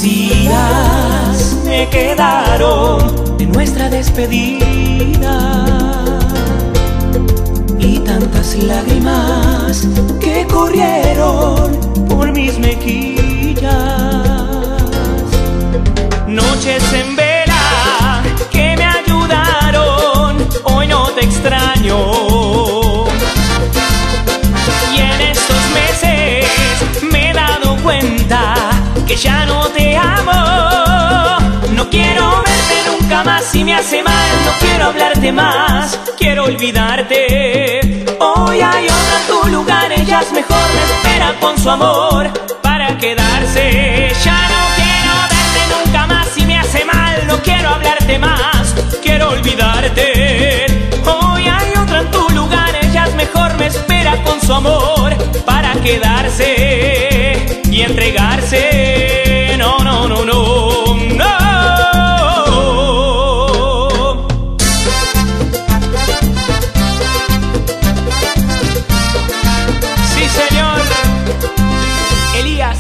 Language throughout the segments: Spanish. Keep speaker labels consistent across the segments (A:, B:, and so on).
A: vacías me quedaron de nuestra despedida, y tantas lágrimas que corrieron por mis mejillas. Noches en vela que me ayudaron, hoy no te extraño. Y en estos meses me he dado cuenta que ya no te amo. No quiero verte nunca más si me hace mal, no quiero hablarte más, quiero olvidarte. Hoy hay otra en tu lugar, ella es mejor, me espera con su amor para quedarse. Ya no quiero verte nunca más si me hace mal, no quiero hablarte más, quiero olvidarte. Hoy hay otra en tu lugar, ella es mejor, me espera con su amor para quedarse y entregarse. No, no, no, no, no. Sí, señor. Elías.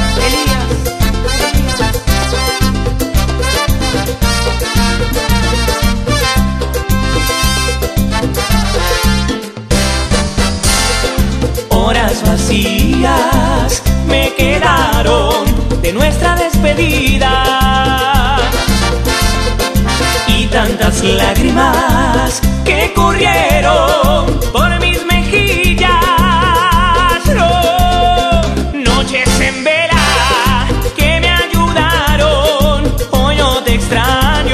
A: Horas vacías me quedaron de nuestra despedida, y tantas lágrimas que corrieron por mis mejillas. No, noches en vela que me ayudaron, hoy no te extraño.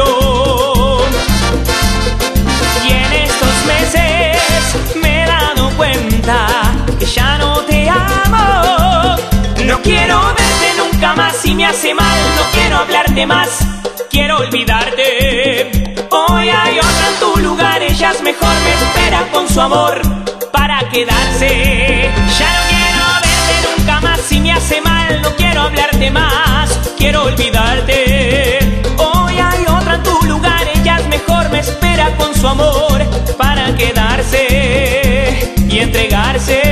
A: Y en estos meses me he dado cuenta que ya no te amo. No quiero verte nunca más si me hace mal, no quiero hablarte más, quiero olvidarte. Hoy hay otra en tu lugar, ella es mejor, me espera con su amor para quedarse. Ya no quiero verte nunca más si me hace mal, no quiero hablarte más, quiero olvidarte. Hoy hay otra en tu lugar, ella es mejor, me espera con su amor para quedarse y entregarse.